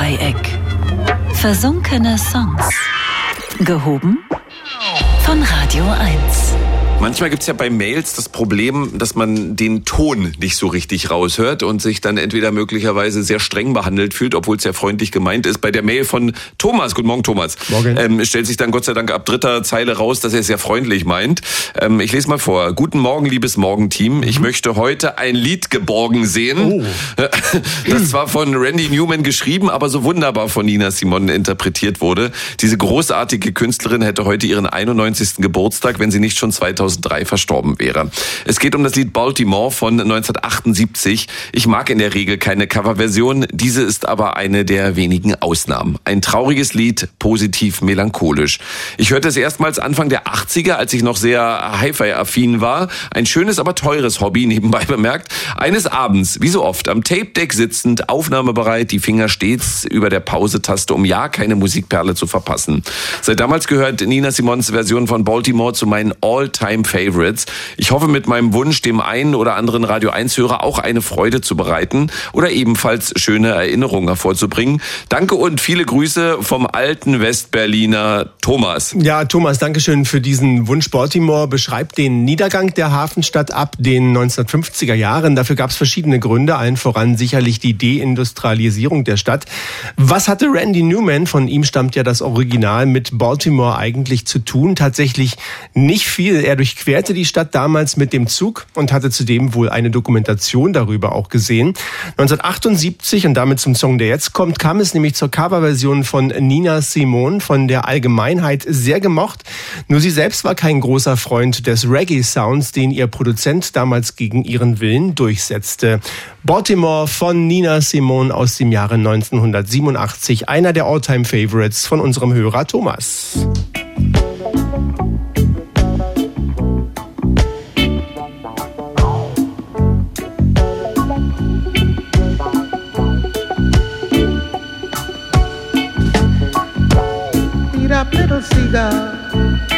Musiktreieck. Versunkene Songs. Gehoben von Radio 1. Manchmal gibt's ja bei Mails das Problem, dass man den Ton nicht so richtig raushört und sich dann entweder möglicherweise sehr streng behandelt fühlt, obwohl es ja freundlich gemeint ist. Bei der Mail von Thomas, guten Morgen Thomas, stellt sich dann Gott sei Dank ab 3. Zeile raus, dass er es sehr freundlich meint. Ich lese mal vor. Guten Morgen, liebes Morgenteam. Ich möchte heute ein Lied geborgen sehen. Das zwar von Randy Newman geschrieben, aber so wunderbar von Nina Simone interpretiert wurde. Diese großartige Künstlerin hätte heute ihren 91. Geburtstag, wenn sie nicht schon 2003 verstorben wäre. Es geht um das Lied Baltimore von 1978. Ich mag in der Regel keine Coverversion, diese ist aber eine der wenigen Ausnahmen. Ein trauriges Lied, positiv melancholisch. Ich hörte es erstmals Anfang der 80er, als ich noch sehr Hi-Fi-affin war. Ein schönes, aber teures Hobby, nebenbei bemerkt. Eines Abends, wie so oft, am Tape-Deck sitzend, aufnahmebereit, die Finger stets über der Pause-Taste, um ja keine Musikperle zu verpassen. Seit damals gehört Nina Simones Version von Baltimore zu meinen All-Time-Favorites. Ich hoffe mit meinem Wunsch, dem einen oder anderen Radio 1-Hörer auch eine Freude zu bereiten oder ebenfalls schöne Erinnerungen hervorzubringen. Danke und viele Grüße vom alten Westberliner Thomas. Ja, Thomas, danke schön für diesen Wunsch. Baltimore beschreibt den Niedergang der Hafenstadt ab den 1950er Jahren. Dafür gab es verschiedene Gründe, allen voran sicherlich die Deindustrialisierung der Stadt. Was hatte Randy Newman, von ihm stammt ja das Original, mit Baltimore eigentlich zu tun? Tatsächlich nicht viel. Er durchquerte die Stadt damals mit dem Zug und hatte zudem wohl eine Dokumentation darüber auch gesehen. 1978, und damit zum Song, der jetzt kommt, kam es nämlich zur Coverversion von Nina Simone, von der Allgemeinheit sehr gemocht. Nur sie selbst war kein großer Freund des Reggae-Sounds, den ihr Produzent damals gegen ihren Willen durchsetzte. Baltimore von Nina Simone aus dem Jahre 1987, einer der All-Time-Favorites von unserem Hörer Thomas. Little seagull